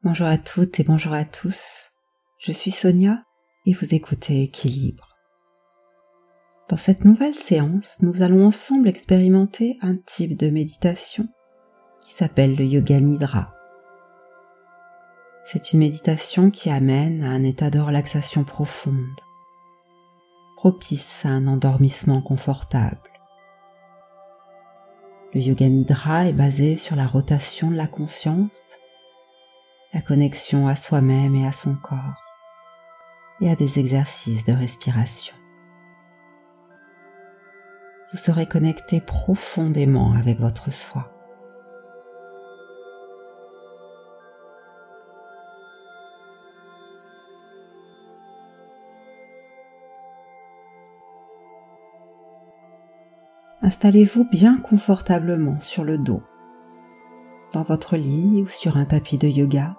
Bonjour à toutes et bonjour à tous, je suis Sonia et vous écoutez Équilibre. Dans cette nouvelle séance, nous allons ensemble expérimenter un type de méditation qui s'appelle le Yoga Nidra. C'est une méditation qui amène à un état de relaxation profonde, propice à un endormissement confortable. Le Yoga Nidra est basé sur la rotation de la conscience, la connexion à soi-même et à son corps, et à des exercices de respiration. Vous serez connecté profondément avec votre soi. Installez-vous bien confortablement sur le dos, dans votre lit ou sur un tapis de yoga.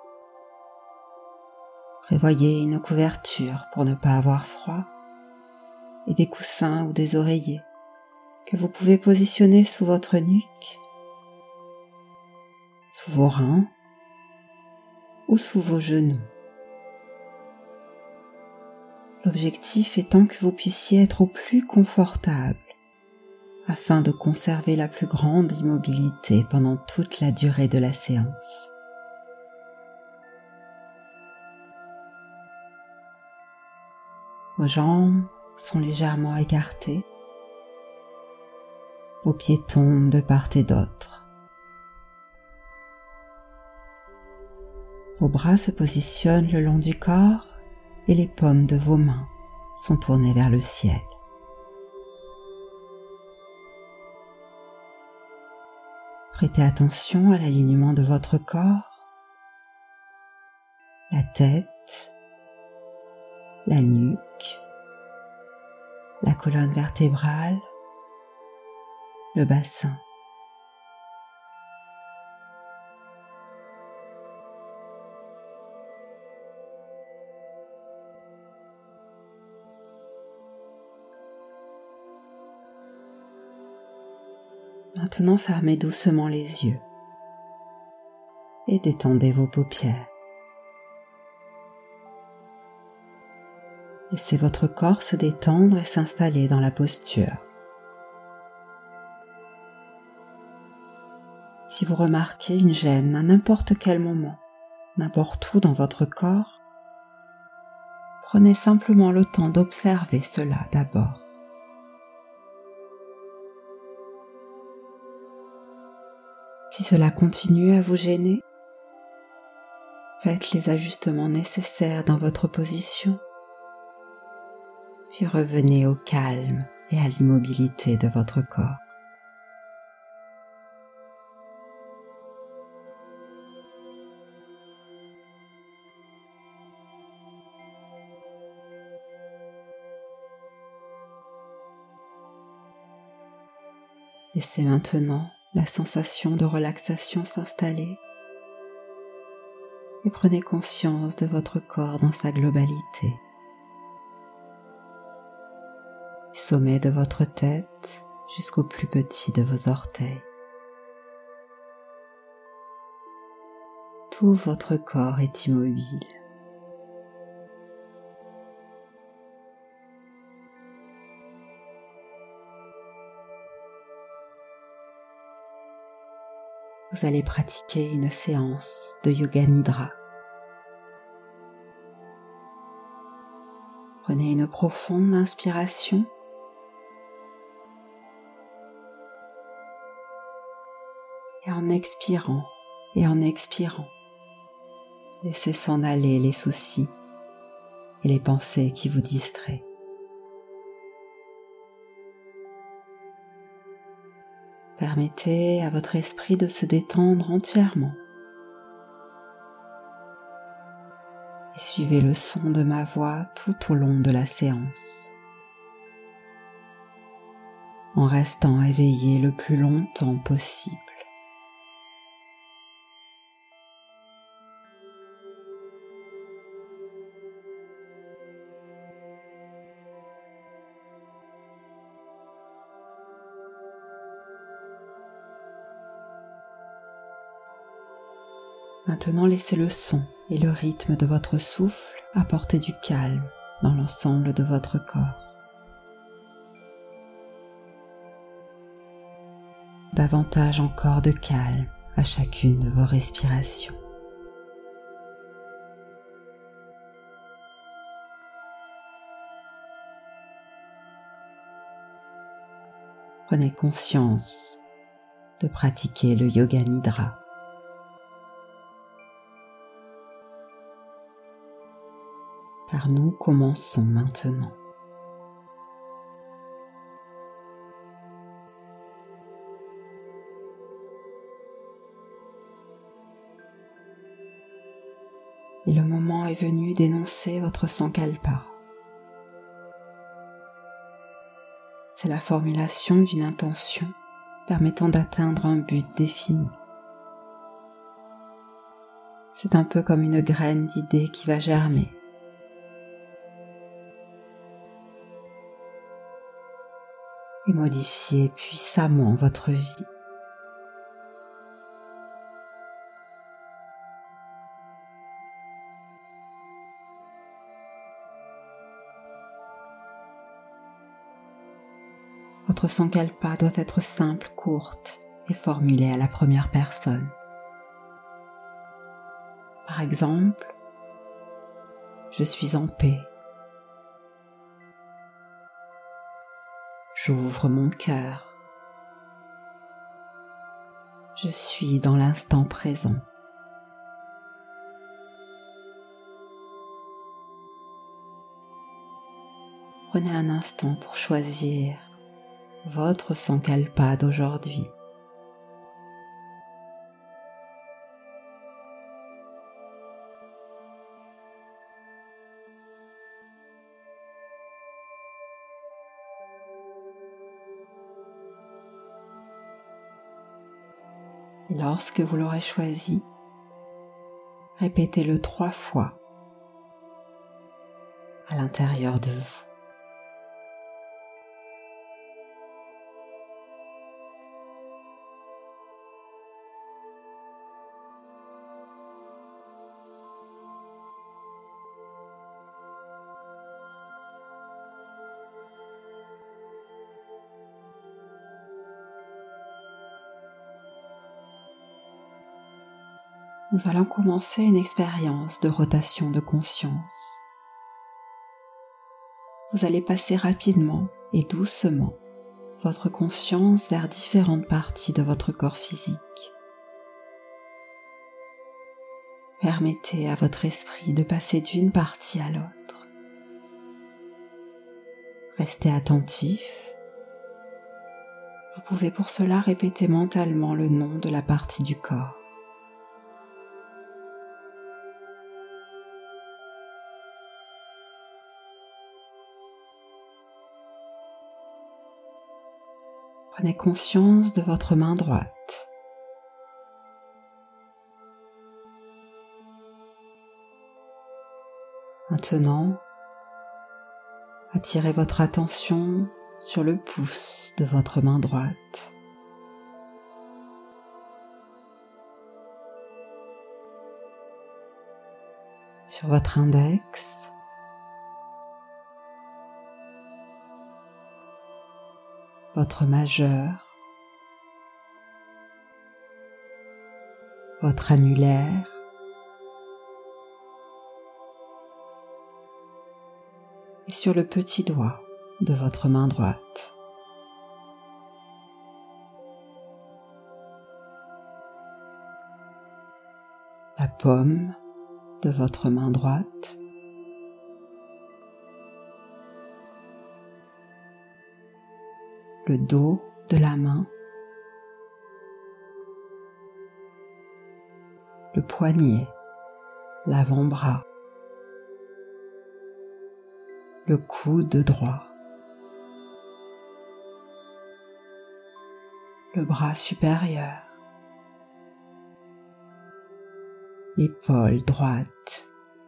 Prévoyez une couverture pour ne pas avoir froid et des coussins ou des oreillers que vous pouvez positionner sous votre nuque, sous vos reins ou sous vos genoux. L'objectif étant que vous puissiez être au plus confortable afin de conserver la plus grande immobilité pendant toute la durée de la séance. Vos jambes sont légèrement écartées, vos pieds tombent de part et d'autre. Vos bras se positionnent le long du corps et les paumes de vos mains sont tournées vers le ciel. Prêtez attention à l'alignement de votre corps, la tête, la nuque, la colonne vertébrale, le bassin. Maintenant, fermez doucement les yeux et détendez vos paupières. Laissez votre corps se détendre et s'installer dans la posture. Si vous remarquez une gêne à n'importe quel moment, n'importe où dans votre corps, prenez simplement le temps d'observer cela d'abord. Si cela continue à vous gêner, faites les ajustements nécessaires dans votre position, puis revenez au calme et à l'immobilité de votre corps. Laissez maintenant la sensation de relaxation s'installer et prenez conscience de votre corps dans sa globalité. Du sommet de votre tête jusqu'au plus petit de vos orteils. Tout votre corps est immobile. Vous allez pratiquer une séance de Yoga Nidra. Prenez une profonde inspiration et en expirant, laissez s'en aller les soucis et les pensées qui vous distraient. Permettez à votre esprit de se détendre entièrement et suivez le son de ma voix tout au long de la séance, en restant éveillé le plus longtemps possible. Maintenant, laissez le son et le rythme de votre souffle apporter du calme dans l'ensemble de votre corps. Davantage encore de calme à chacune de vos respirations. Prenez conscience de pratiquer le Yoga Nidra. Car nous commençons maintenant. Et le moment est venu d'énoncer votre Sankalpa. C'est la formulation d'une intention permettant d'atteindre un but défini. C'est un peu comme une graine d'idée qui va germer. Et modifier puissamment votre vie. Votre Sankalpa doit être simple, courte et formulée à la première personne. Par exemple, je suis en paix. J'ouvre mon cœur. Je suis dans l'instant présent. Prenez un instant pour choisir votre Sankalpa d'aujourd'hui. Et lorsque vous l'aurez choisi, répétez-le 3 fois à l'intérieur de vous. Nous allons commencer une expérience de rotation de conscience. Vous allez passer rapidement et doucement votre conscience vers différentes parties de votre corps physique. Permettez à votre esprit de passer d'une partie à l'autre. Restez attentif. Vous pouvez pour cela répéter mentalement le nom de la partie du corps. Prenez conscience de votre main droite. Maintenant, attirez votre attention sur le pouce de votre main droite. Sur votre index. Votre majeur, votre annulaire, et sur le petit doigt de votre main droite. La paume de votre main droite. Le dos de la main, le poignet, l'avant-bras, le coude droit, le bras supérieur, l'épaule droite,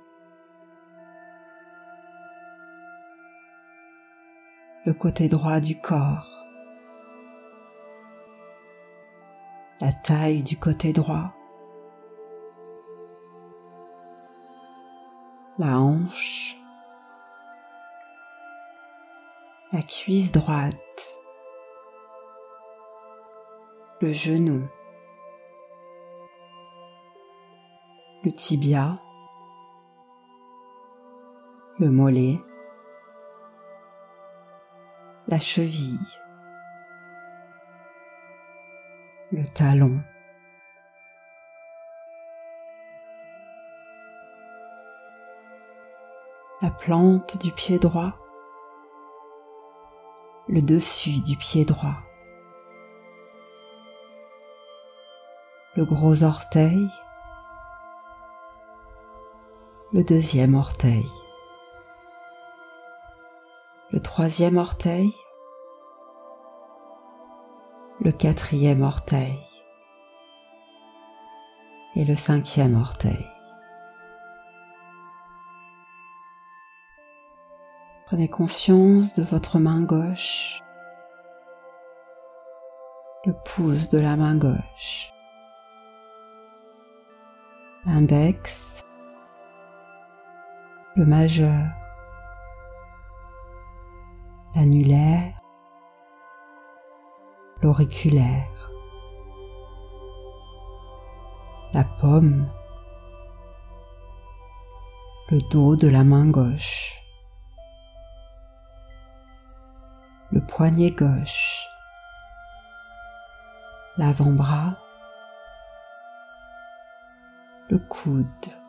le côté droit du corps, la taille du côté droit, la hanche, la cuisse droite, le genou, le tibia, le mollet, la cheville, le talon, la plante du pied droit, le dessus du pied droit, le gros orteil, le deuxième orteil, le troisième orteil, le quatrième orteil et le cinquième orteil. Prenez conscience de votre main gauche, le pouce de la main gauche, l'index, le majeur, l'annulaire, l'auriculaire, la paume, le dos de la main gauche, le poignet gauche, l'avant-bras, le coude,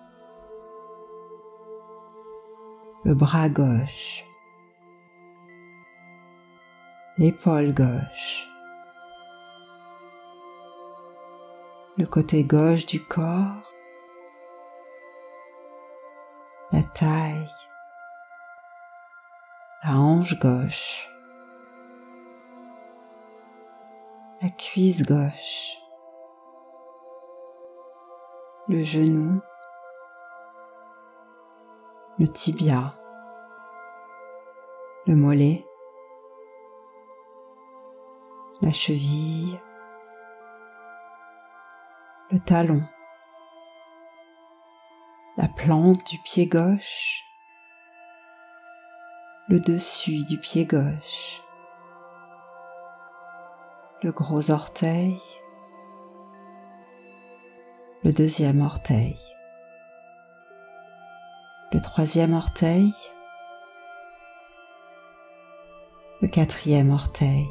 le bras gauche, l'épaule gauche, le côté gauche du corps, la taille, la hanche gauche, la cuisse gauche, le genou, le tibia, le mollet, la cheville, le talon, la plante du pied gauche, le dessus du pied gauche, le gros orteil, le deuxième orteil, le troisième orteil, le quatrième orteil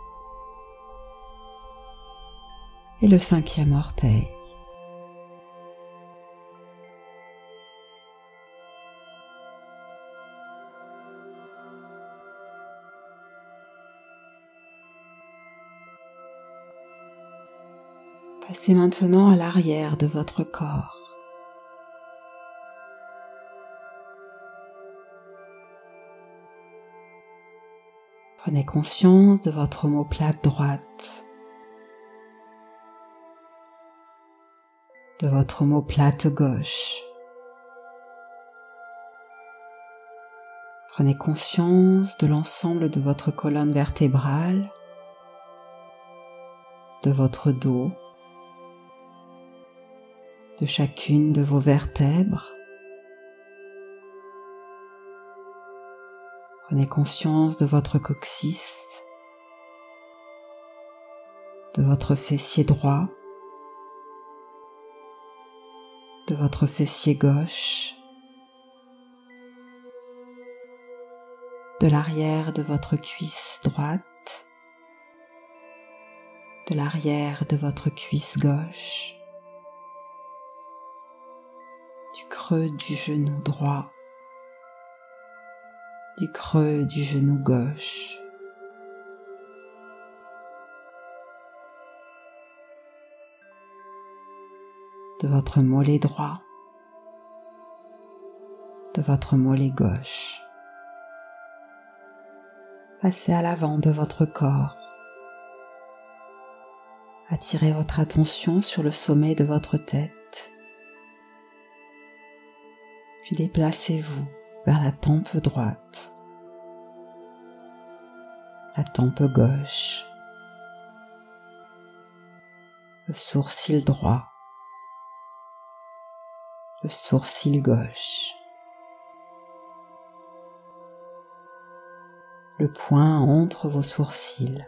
et le cinquième orteil. Passez maintenant à l'arrière de votre corps. Prenez conscience de votre omoplate droite, de votre omoplate gauche. Prenez conscience de l'ensemble de votre colonne vertébrale, de votre dos, de chacune de vos vertèbres. Prenez conscience de votre coccyx, de votre fessier droit, de votre fessier gauche, de l'arrière de votre cuisse droite, de l'arrière de votre cuisse gauche, du creux du genou droit, du creux du genou gauche, de votre mollet droit, de votre mollet gauche. Passez à l'avant de votre corps. Attirez votre attention sur le sommet de votre tête. Puis déplacez-vous vers la tempe droite, la tempe gauche, le sourcil droit, le sourcil gauche, le poing entre vos sourcils.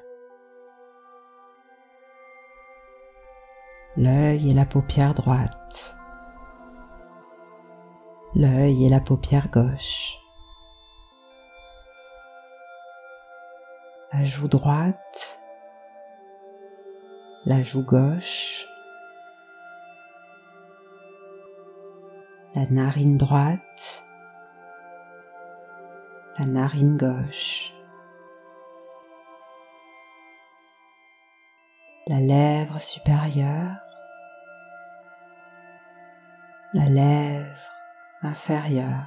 L'œil et la paupière droite. L'œil et la paupière gauche. La joue droite. La joue gauche. La narine droite. La narine gauche. La lèvre supérieure. La lèvre inférieure.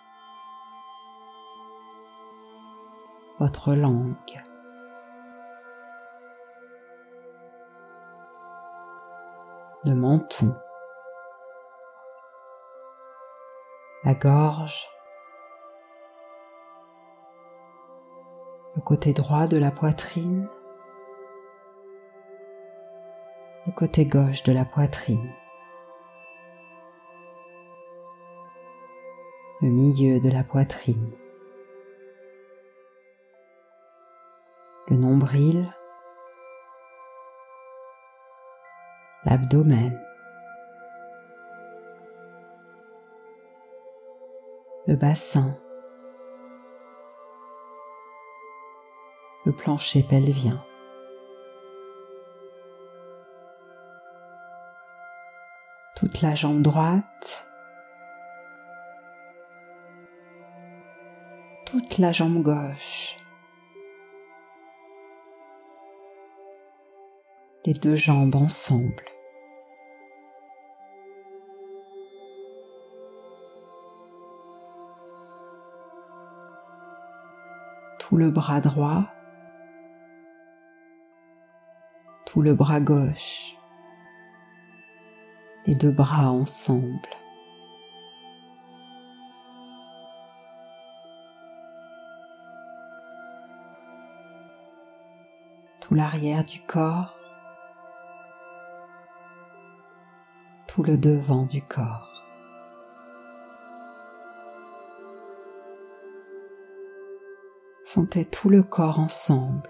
Votre langue. Le menton. La gorge. Le côté droit de la poitrine. Le côté gauche de la poitrine. Le milieu de la poitrine. Le nombril. L'abdomen. Le bassin. Le plancher pelvien. Toute la jambe droite. Toute la jambe gauche. Les deux jambes ensemble. Tout le bras droit. Tout le bras gauche. Les deux bras ensemble. Tout l'arrière du corps. Tout le devant du corps. Sentez tout le corps ensemble.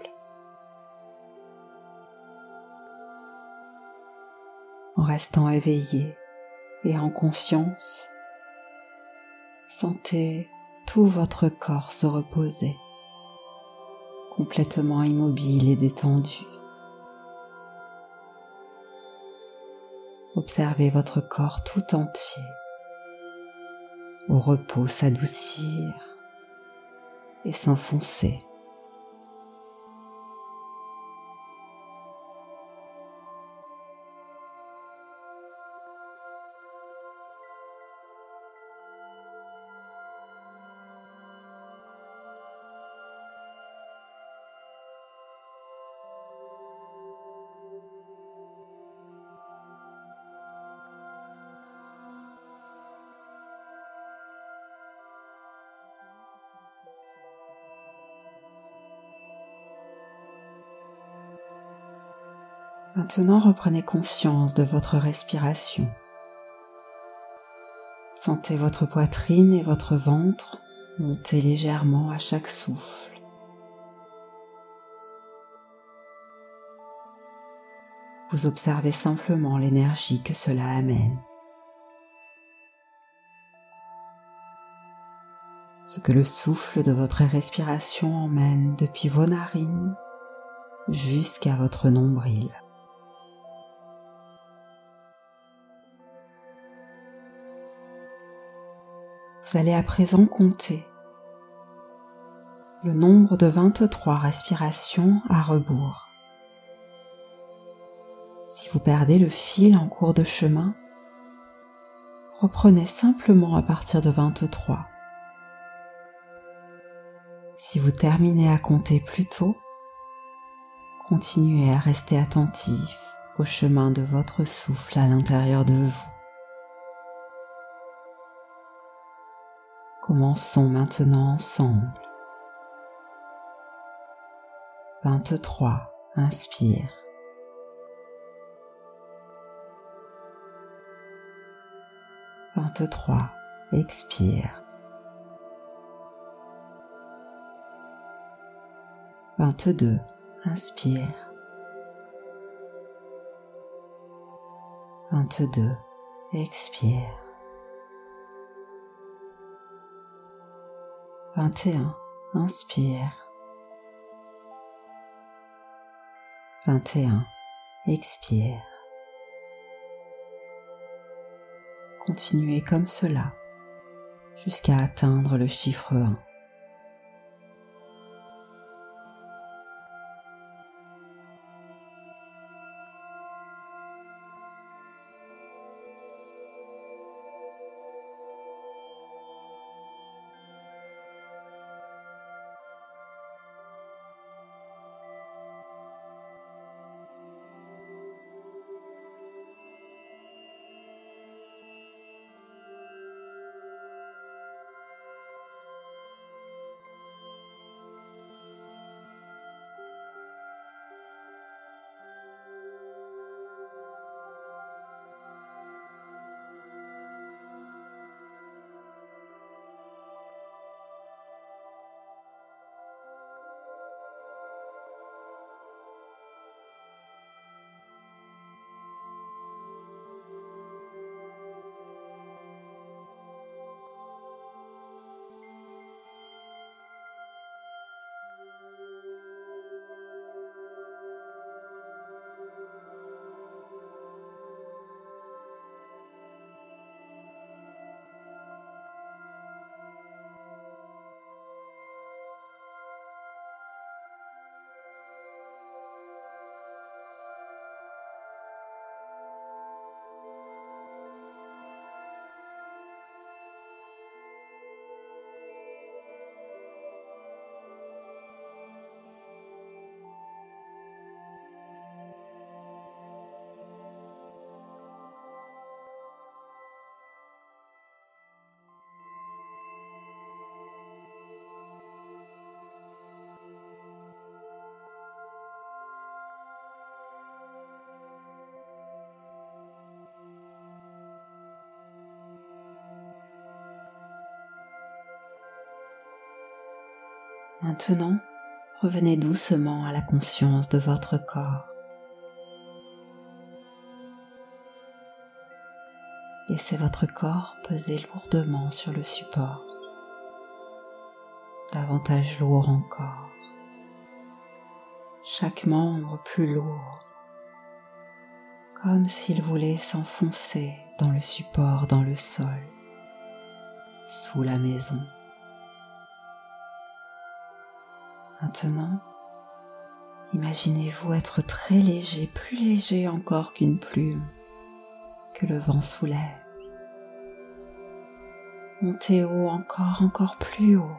En restant éveillé et en conscience, sentez tout votre corps se reposer, complètement immobile et détendu. Observez votre corps tout entier, au repos s'adoucir et s'enfoncer. Maintenant, reprenez conscience de votre respiration. Sentez votre poitrine et votre ventre monter légèrement à chaque souffle. Vous observez simplement l'énergie que cela amène. Ce que le souffle de votre respiration emmène depuis vos narines jusqu'à votre nombril. Vous allez à présent compter le nombre de 23 respirations à rebours. Si vous perdez le fil en cours de chemin, reprenez simplement à partir de 23. Si vous terminez à compter plus tôt, continuez à rester attentif au chemin de votre souffle à l'intérieur de vous. Commençons maintenant ensemble. 23, inspire. 23, expire. 22. Inspire. 22. Expire. 21. Inspire. 21. Expire. Continuez comme cela jusqu'à atteindre le chiffre 1. Maintenant, revenez doucement à la conscience de votre corps. Laissez votre corps peser lourdement sur le support, davantage lourd encore. Chaque membre plus lourd, comme s'il voulait s'enfoncer dans le support, dans le sol, sous la maison. Maintenant, imaginez-vous être très léger, plus léger encore qu'une plume que le vent soulève. Montez haut encore plus haut.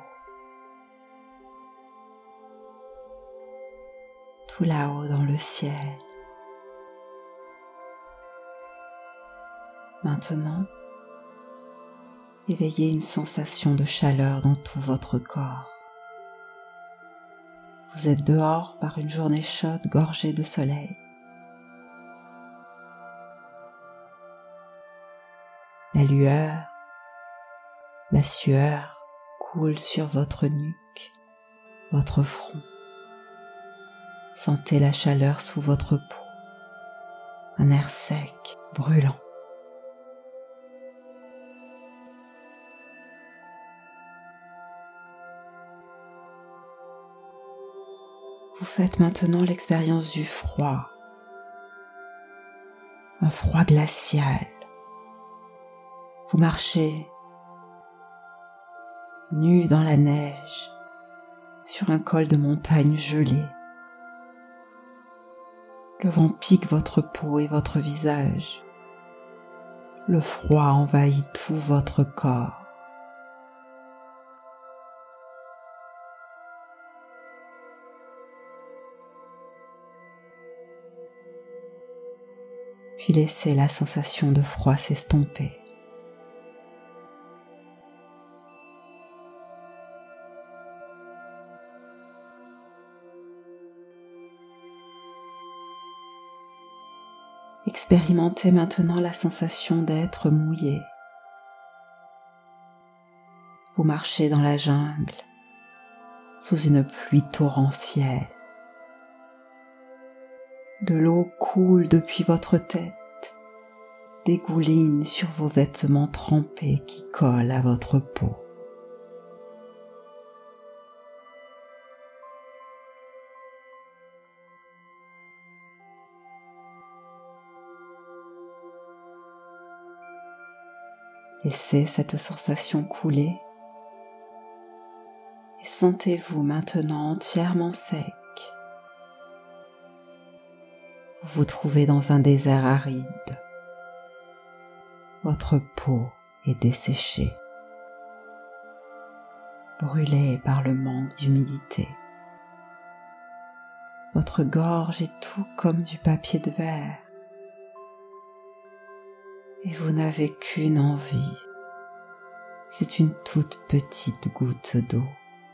Tout là-haut dans le ciel. Maintenant, éveillez une sensation de chaleur dans tout votre corps. Vous êtes dehors par une journée chaude gorgée de soleil. La lueur, la sueur coule sur votre nuque, votre front. Sentez la chaleur sous votre peau, un air sec, brûlant. Vous faites maintenant l'expérience du froid, un froid glacial. Vous marchez nu dans la neige, sur un col de montagne gelé. Le vent pique votre peau et votre visage. Le froid envahit tout votre corps. Puis laissez la sensation de froid s'estomper. Expérimentez maintenant la sensation d'être mouillé. Vous marchez dans la jungle, sous une pluie torrentielle. De l'eau coule depuis votre tête, dégouline sur vos vêtements trempés qui collent à votre peau. Laissez cette sensation couler et sentez-vous maintenant entièrement sec. Vous vous trouvez dans un désert aride. Votre peau est desséchée, brûlée par le manque d'humidité. Votre gorge est tout comme du papier de verre. Et vous n'avez qu'une envie, c'est une toute petite goutte d'eau.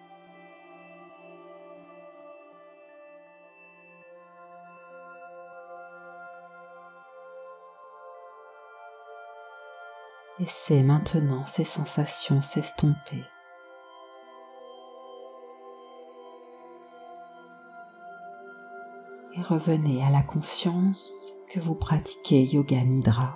Laissez maintenant ces sensations s'estomper. Et revenez à la conscience que vous pratiquez Yoga Nidra.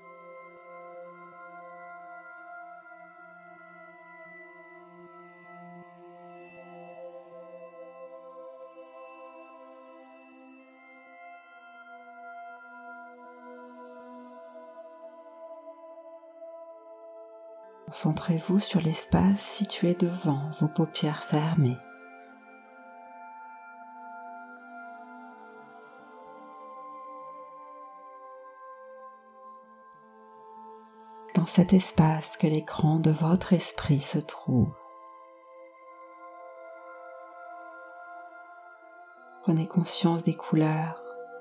Concentrez-vous sur l'espace situé devant vos paupières fermées. Dans cet espace que l'écran de votre esprit se trouve. Prenez conscience des couleurs,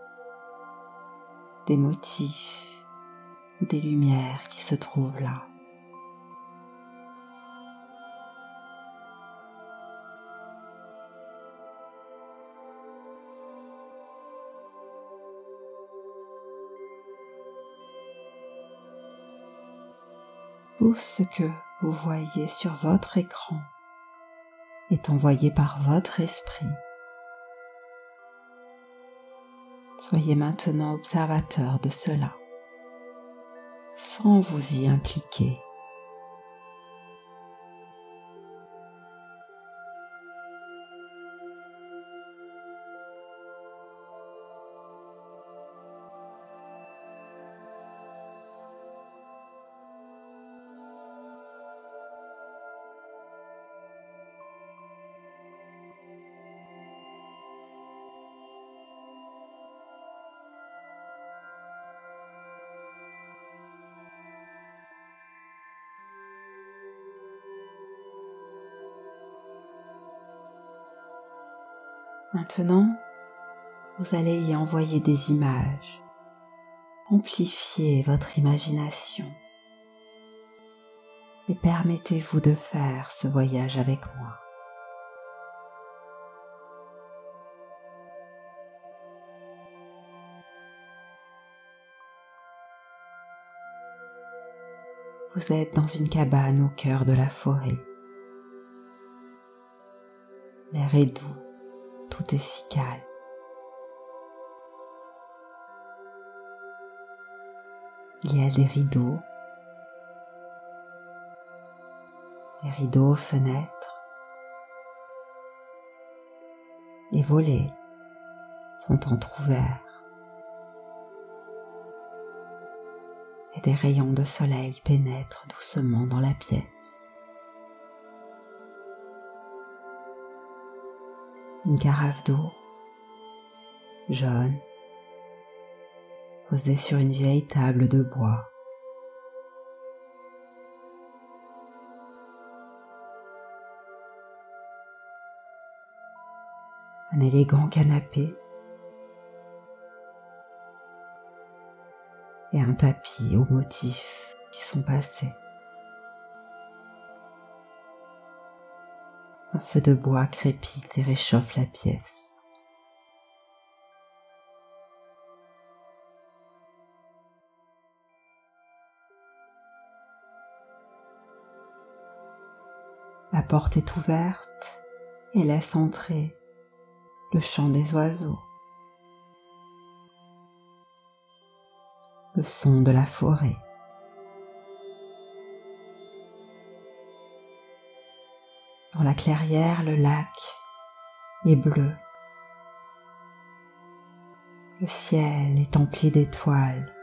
des motifs ou des lumières qui se trouvent là. Tout ce que vous voyez sur votre écran est envoyé par votre esprit. Soyez maintenant observateur de cela, sans vous y impliquer. Maintenant, vous allez y envoyer des images. Amplifiez votre imagination et permettez-vous de faire ce voyage avec moi. Vous êtes dans une cabane au cœur de la forêt. L'air est doux, tout est si calme. Il y a des rideaux aux fenêtres. Les volets sont entr'ouverts. Et des rayons de soleil pénètrent doucement dans la pièce. Une carafe d'eau jaune posée sur une vieille table de bois. Un élégant canapé et un tapis aux motifs qui sont passés. Un feu de bois crépite et réchauffe la pièce. La porte est ouverte et laisse entrer le chant des oiseaux, le son de la forêt. Dans la clairière, le lac est bleu. Le ciel est empli d'étoiles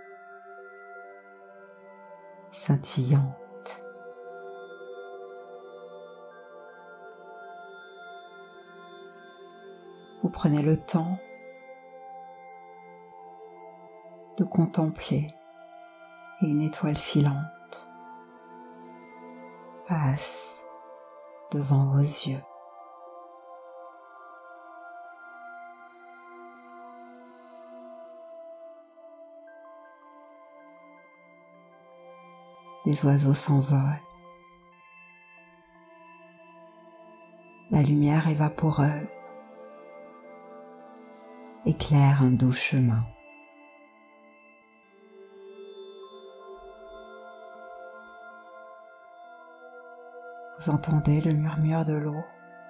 scintillantes. Vous prenez le temps de contempler et une étoile filante passe devant vos yeux. Des oiseaux s'envolent. La lumière est vaporeuse, éclaire un doux chemin. Vous entendez le murmure de l'eau,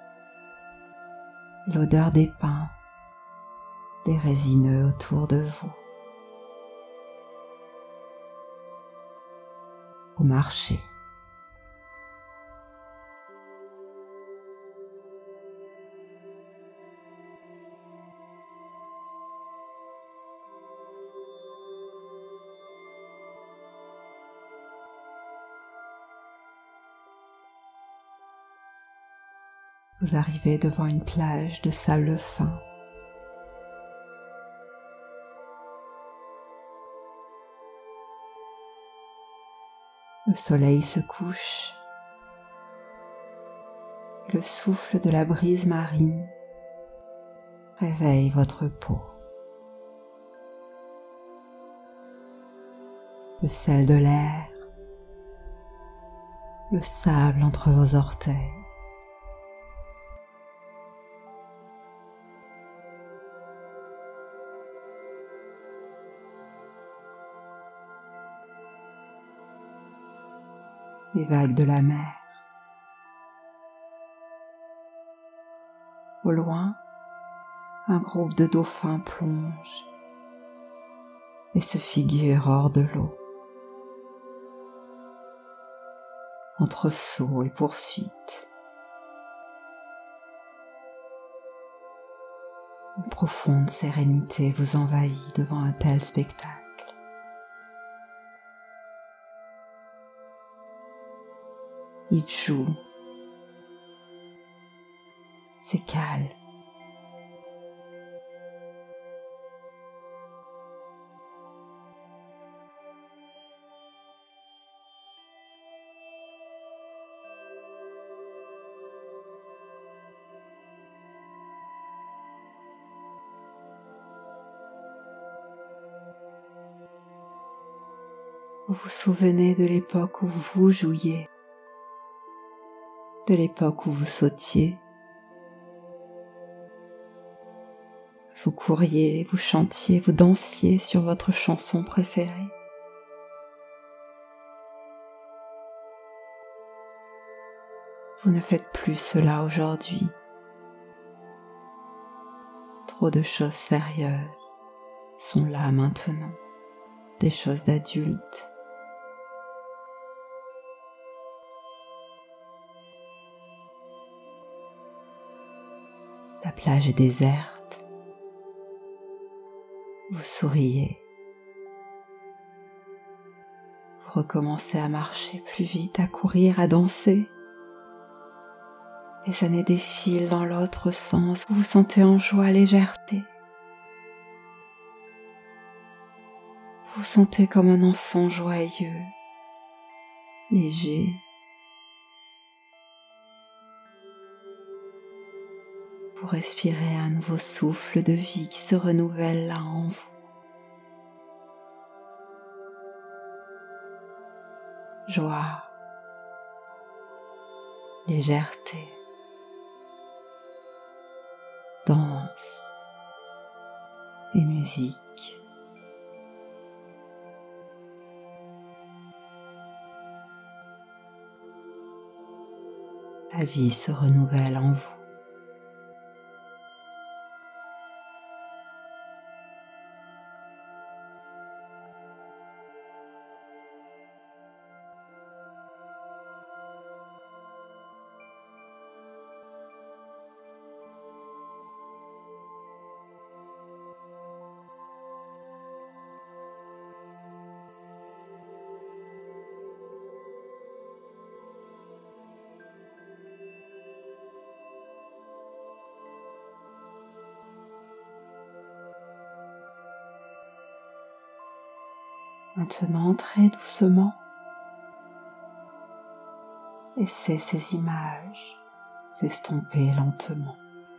l'odeur des pins, des résineux autour de vous. Vous marchez. Vous arrivez devant une plage de sable fin. Le soleil se couche. Le souffle de la brise marine réveille votre peau. Le sel de l'air, le sable entre vos orteils. Les vagues de la mer. Au loin, un groupe de dauphins plonge et se figure hors de l'eau. Entre sauts et poursuites, une profonde sérénité vous envahit devant un tel spectacle. Il joue. C'est calme. Vous vous souvenez de l'époque où vous jouiez, de l'époque où vous sautiez. Vous couriez, vous chantiez, vous dansiez sur votre chanson préférée. Vous ne faites plus cela aujourd'hui. Trop de choses sérieuses sont là maintenant, des choses d'adultes. La plage est déserte. Vous souriez. Vous recommencez à marcher plus vite, à courir, à danser. Les années défilent dans l'autre sens. Vous vous sentez en joie, légèreté. Vous vous sentez comme un enfant joyeux, léger. Vous respirez un nouveau souffle de vie qui se renouvelle là en vous. Joie, légèreté, danse et musique. La vie se renouvelle en vous. Maintenant, très doucement, laissez ces images s'estomper lentement.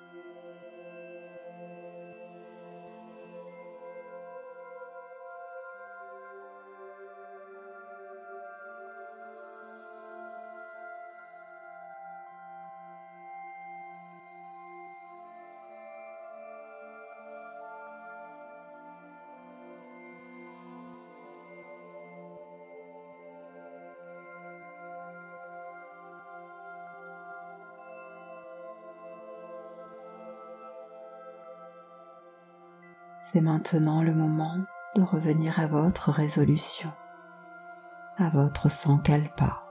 C'est maintenant le moment de revenir à votre résolution, à votre sankalpa,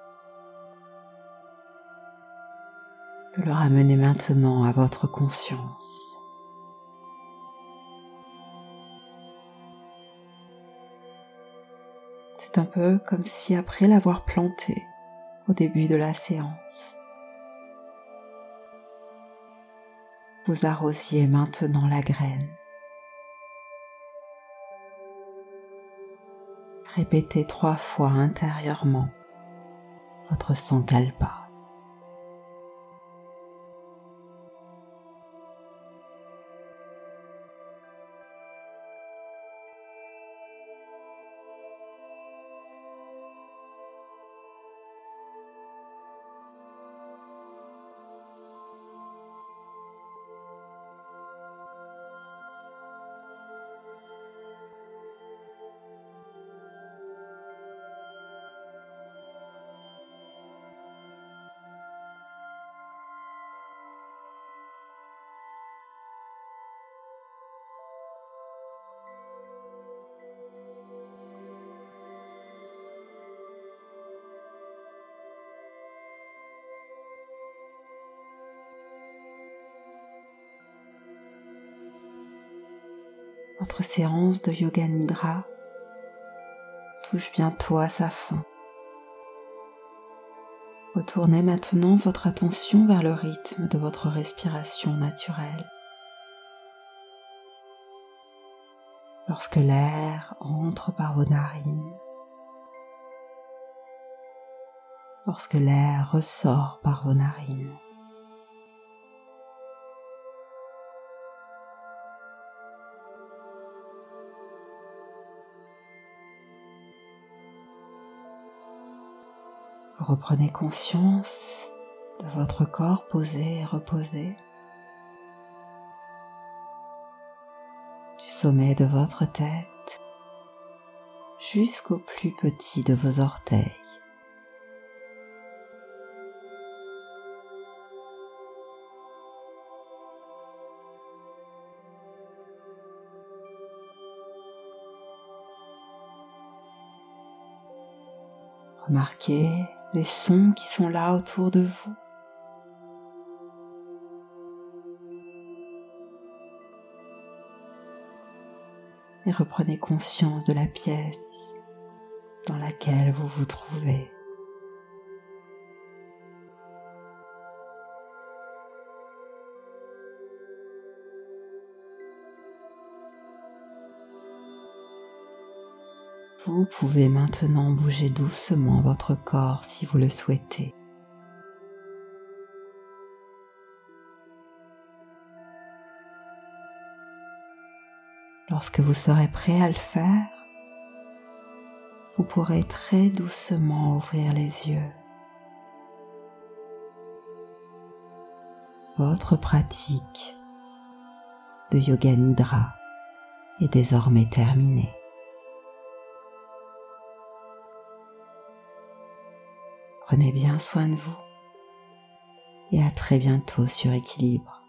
de le ramener maintenant à votre conscience. C'est un peu comme si après l'avoir planté au début de la séance, vous arrosiez maintenant la graine. Répétez 3 fois intérieurement votre sankalpa. Votre séance de Yoga Nidra touche bientôt à sa fin. Retournez maintenant votre attention vers le rythme de votre respiration naturelle. Lorsque l'air entre par vos narines, lorsque l'air ressort par vos narines. Vous reprenez conscience de votre corps posé et reposé, du sommet de votre tête jusqu'au plus petit de vos orteils. Remarquez les sons qui sont là autour de vous. Et reprenez conscience de la pièce dans laquelle vous vous trouvez. Vous pouvez maintenant bouger doucement votre corps si vous le souhaitez. Lorsque vous serez prêt à le faire, vous pourrez très doucement ouvrir les yeux. Votre pratique de Yoga Nidra est désormais terminée. Prenez bien soin de vous et à très bientôt sur Équilibre.